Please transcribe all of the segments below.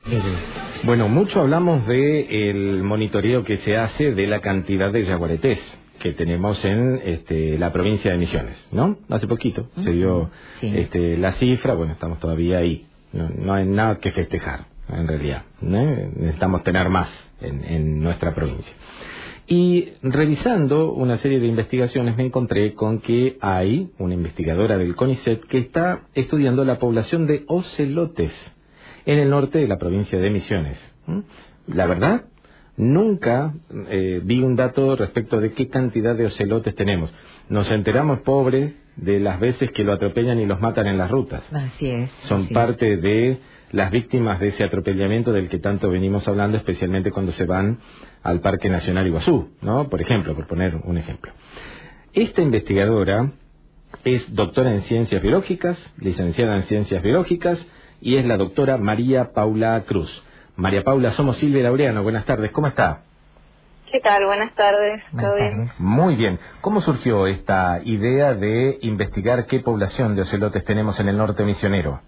Bueno, mucho hablamos de el monitoreo que se hace de la cantidad de yaguaretés que tenemos en la provincia de Misiones, ¿no? Hace poquito se dio la cifra, bueno, estamos todavía ahí, no hay nada que festejar, en realidad, ¿no? Necesitamos tener más en nuestra provincia. Y revisando una serie de investigaciones me encontré con que hay una investigadora del CONICET que está estudiando la población de ocelotes en el norte de la provincia de Misiones. La verdad, nunca vi un dato respecto de qué cantidad de ocelotes tenemos. Nos enteramos, pobres, de las veces que lo atropellan y los matan en las rutas. Así es. Son parte de las víctimas de ese atropellamiento del que tanto venimos hablando, especialmente cuando se van al Parque Nacional Iguazú, ¿no? Por ejemplo, por poner un ejemplo. Esta investigadora es doctora en Ciencias Biológicas, licenciada en Ciencias Biológicas, y es la doctora María Paula Cruz. María Paula, somos Silvia Laureano. Buenas tardes, ¿cómo está? ¿Qué tal? Buenas tardes, ¿todo bien? Muy bien. ¿Cómo surgió esta idea de investigar qué población de ocelotes tenemos en el norte misionero?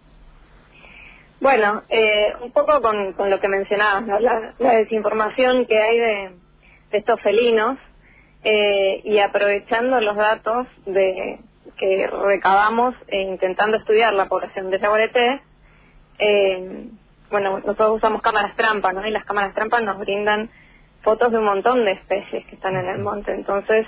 Bueno, un poco con lo que mencionabas, ¿no? La desinformación que hay de estos felinos, y aprovechando los datos que recabamos intentando estudiar la población de yaguareté. Bueno, nosotros usamos cámaras trampa, ¿no? Y las cámaras trampa nos brindan fotos de un montón de especies que están en el monte. Entonces,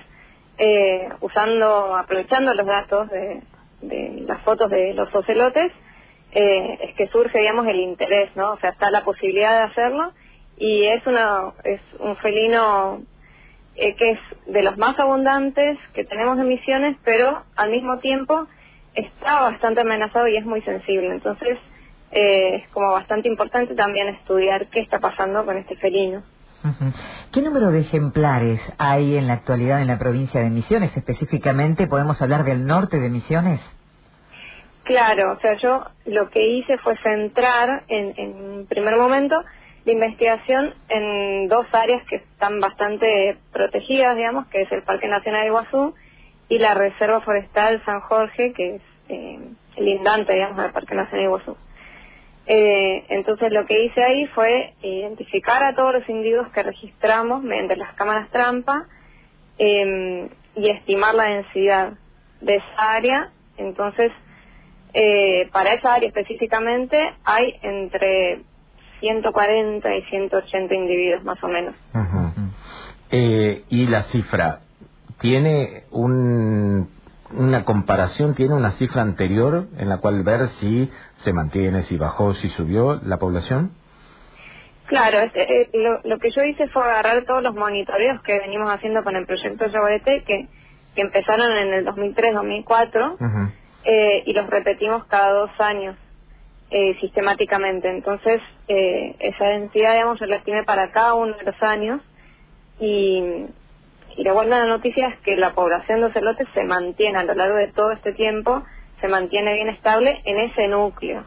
aprovechando los datos de las fotos de los ocelotes, es que surge, digamos, el interés, ¿no? O sea, está la posibilidad de hacerlo, y es un felino que es de los más abundantes que tenemos en Misiones, pero al mismo tiempo está bastante amenazado y es muy sensible. Entonces, es como bastante importante también estudiar qué está pasando con este felino. ¿Qué número de ejemplares hay en la actualidad en la provincia de Misiones? Específicamente, ¿podemos hablar del norte de Misiones? Claro, o sea, yo lo que hice fue centrar en primer momento la investigación en dos áreas que están bastante protegidas, digamos, que es el Parque Nacional Iguazú y la Reserva Forestal San Jorge, que es lindante, digamos, del Parque Nacional Iguazú. Entonces lo que hice ahí fue identificar a todos los individuos que registramos mediante las cámaras trampa, y estimar la densidad de esa área. Entonces, para esa área específicamente hay entre 140 y 180 individuos más o menos. Y la cifra, ¿tiene una comparación, tiene una cifra anterior en la cual ver si se mantiene, si bajó, si subió la población? Claro, lo que yo hice fue agarrar todos los monitoreos que venimos haciendo con el proyecto Yaguareté, que empezaron en el 2003-2004, y los repetimos cada 2 años sistemáticamente. Entonces, esa densidad, digamos, yo la estimé para cada uno de los años, y la buena noticia es que la población de ocelotes se mantiene a lo largo de todo este tiempo, se mantiene bien estable en ese núcleo.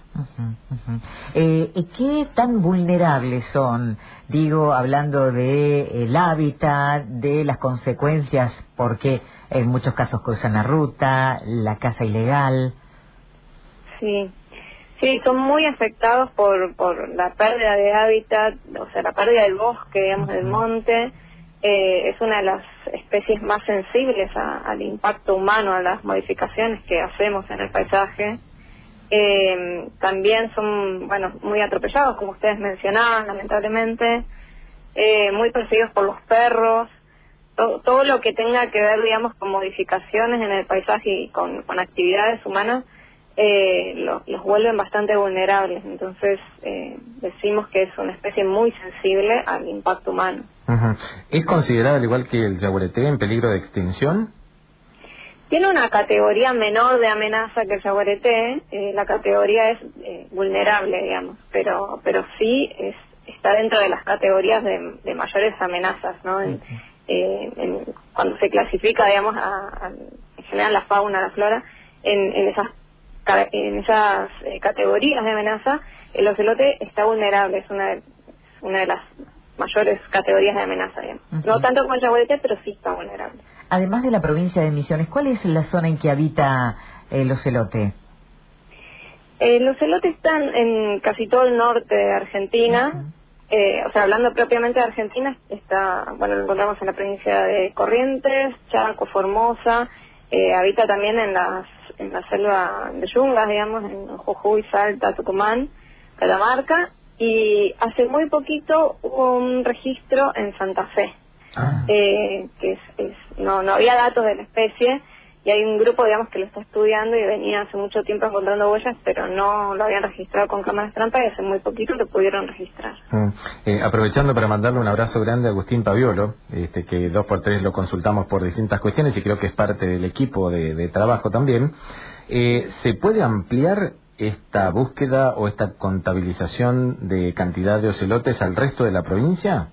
¿Qué tan vulnerables son? Digo, hablando de el hábitat, de las consecuencias, porque en muchos casos cruzan la ruta, la caza ilegal. Sí, son muy afectados por la pérdida de hábitat, o sea, la pérdida del bosque, digamos, del monte. Es una de las especies más sensibles al impacto humano, a las modificaciones que hacemos en el paisaje. También son, muy atropellados, como ustedes mencionaban, lamentablemente, muy perseguidos por los perros. Todo lo que tenga que ver, digamos, con modificaciones en el paisaje y con actividades humanas, los vuelven bastante vulnerables. Entonces, decimos que es una especie muy sensible al impacto humano. ¿Es considerada, al igual que el yaguareté, en peligro de extinción? Tiene una categoría menor de amenaza que el yaguareté. La categoría es vulnerable, digamos, pero sí está dentro de las categorías de mayores amenazas, ¿no? Cuando se clasifica, digamos, en general la fauna, la flora, en esas categorías de amenaza, el ocelote está vulnerable, es una de las mayores categorías de amenaza, digamos. No tanto como el yaguareté, pero sí está vulnerable. Además de la provincia de Misiones, ¿cuál es la zona en que habita el ocelote? Los elotes están en casi todo el norte de Argentina. O sea, hablando propiamente de Argentina, lo encontramos en la provincia de Corrientes, Chaco, Formosa, habita también en la selva de Yungas, digamos, en Jujuy, Salta, Tucumán, Catamarca, y hace muy poquito hubo un registro en Santa Fe, que no había datos de la especie, y hay un grupo, digamos, que lo está estudiando y venía hace mucho tiempo encontrando huellas, pero no lo habían registrado con cámaras trampa y hace muy poquito lo pudieron registrar. Aprovechando para mandarle un abrazo grande a Agustín Paviolo, que 2x3 lo consultamos por distintas cuestiones y creo que es parte del equipo de trabajo también. ¿Se puede ampliar esta búsqueda o esta contabilización de cantidad de ocelotes al resto de la provincia?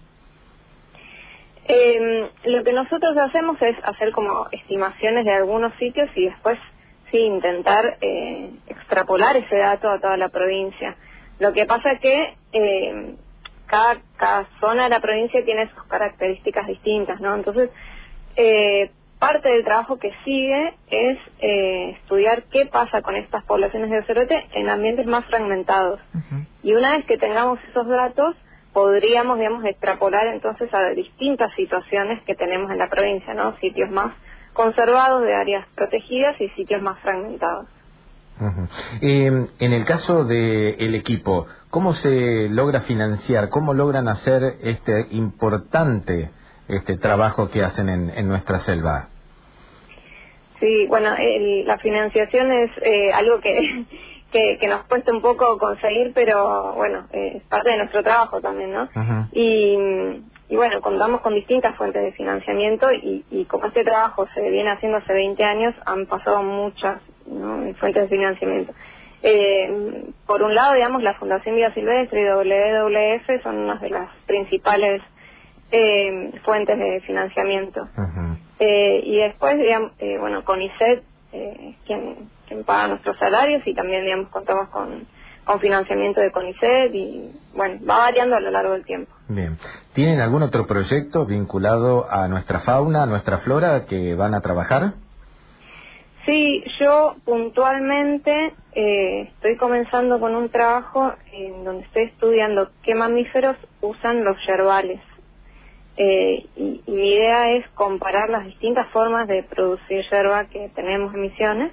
Lo que nosotros hacemos es hacer como estimaciones de algunos sitios y después sí intentar extrapolar ese dato a toda la provincia. Lo que pasa es que cada zona de la provincia tiene sus características distintas, ¿no? Entonces, parte del trabajo que sigue es estudiar qué pasa con estas poblaciones de ocelote en ambientes más fragmentados. Y una vez que tengamos esos datos, podríamos, digamos, extrapolar entonces a distintas situaciones que tenemos en la provincia, ¿no? Sitios más conservados de áreas protegidas y sitios más fragmentados. En el caso del equipo, ¿cómo se logra financiar? ¿Cómo logran hacer este importante trabajo que hacen en nuestra selva? Sí, bueno, la financiación es algo que nos cuesta un poco conseguir, pero bueno, es parte de nuestro trabajo también, ¿no? Y bueno, contamos con distintas fuentes de financiamiento y como este trabajo se viene haciendo hace 20 años, han pasado muchas, ¿no?, fuentes de financiamiento. Por un lado, digamos, la Fundación Vida Silvestre y WWF son unas de las principales fuentes de financiamiento. Y después, digamos, CONICET, quien paga nuestros salarios, y también, digamos, contamos con financiamiento de CONICET y, bueno, va variando a lo largo del tiempo. Bien. ¿Tienen algún otro proyecto vinculado a nuestra fauna, a nuestra flora, que van a trabajar? Sí, yo puntualmente estoy comenzando con un trabajo en donde estoy estudiando qué mamíferos usan los yerbales. Y mi idea es comparar las distintas formas de producir yerba que tenemos en Misiones,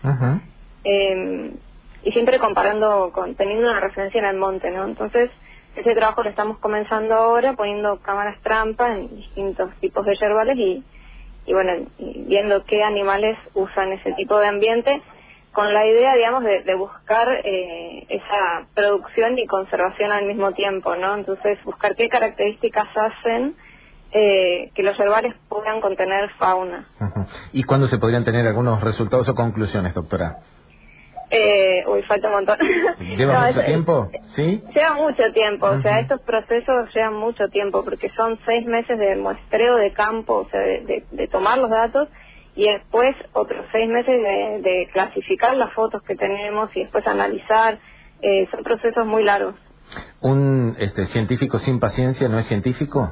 y siempre comparando, teniendo una referencia en el monte, ¿no? Entonces, ese trabajo lo estamos comenzando ahora, poniendo cámaras trampa en distintos tipos de yerbales y viendo qué animales usan ese tipo de ambiente, con la idea, digamos, de buscar esa producción y conservación al mismo tiempo, ¿no? Entonces, buscar qué características hacen que los yerbales puedan contener fauna. ¿Y cuándo se podrían tener algunos resultados o conclusiones, doctora? Falta un montón. ¿Lleva mucho tiempo? ¿Sí? Lleva mucho tiempo, o sea, estos procesos llevan mucho tiempo, porque son 6 meses de muestreo de campo, o sea, de tomar los datos, y después otros 6 meses de clasificar las fotos que tenemos y después analizar. Son procesos muy largos. ¿Un científico sin paciencia no es científico?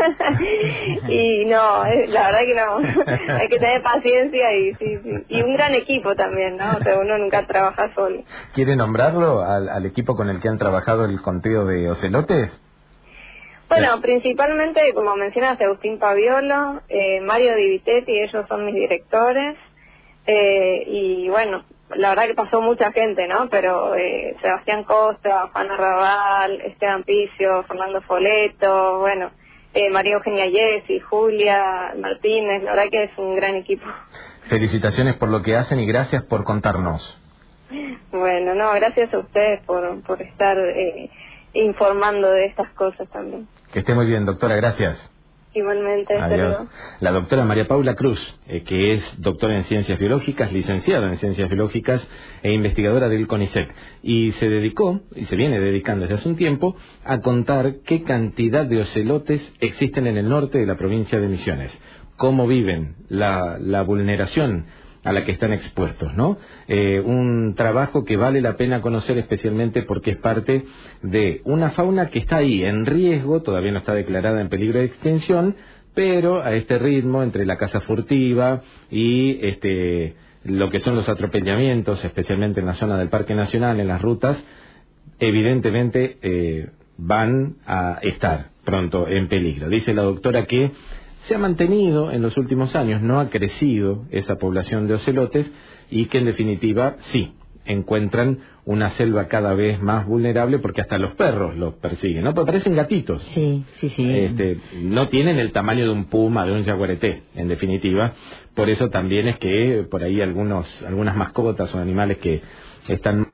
Y no, la verdad que no. Hay que tener paciencia y un gran equipo también, ¿no? O sea, uno nunca trabaja solo. ¿Quiere nombrarlo al equipo con el que han trabajado el conteo de ocelotes? Bueno, principalmente, como mencionas, Agustín Paviolo, Mario Di Vitetti, ellos son mis directores, y bueno, la verdad que pasó mucha gente, ¿no? Pero Sebastián Costa, Juan Arrabal, Esteban Picio, Fernando Foleto, bueno, María Eugenia Yesi, Julia Martínez, la verdad que es un gran equipo. Felicitaciones por lo que hacen y gracias por contarnos. Bueno, no, gracias a ustedes por estar informando de estas cosas también. Que esté muy bien, doctora, gracias. Igualmente. Adiós. La doctora María Paula Cruz, que es doctora en Ciencias Biológicas, licenciada en Ciencias Biológicas e investigadora del CONICET. Y se dedicó, y se viene dedicando desde hace un tiempo, a contar qué cantidad de ocelotes existen en el norte de la provincia de Misiones. Cómo viven, la vulneración a la que están expuestos, ¿no? Un trabajo que vale la pena conocer, especialmente porque es parte de una fauna que está ahí en riesgo, todavía no está declarada en peligro de extinción, pero a este ritmo, entre la caza furtiva y lo que son los atropellamientos, especialmente en la zona del Parque Nacional, en las rutas, evidentemente van a estar pronto en peligro. Dice la doctora que se ha mantenido en los últimos años, no ha crecido esa población de ocelotes y que en definitiva sí, encuentran una selva cada vez más vulnerable porque hasta los perros los persiguen, ¿no? Porque parecen gatitos. Sí. No tienen el tamaño de un puma, de un jaguareté, en definitiva. Por eso también es que por ahí algunas mascotas o animales que están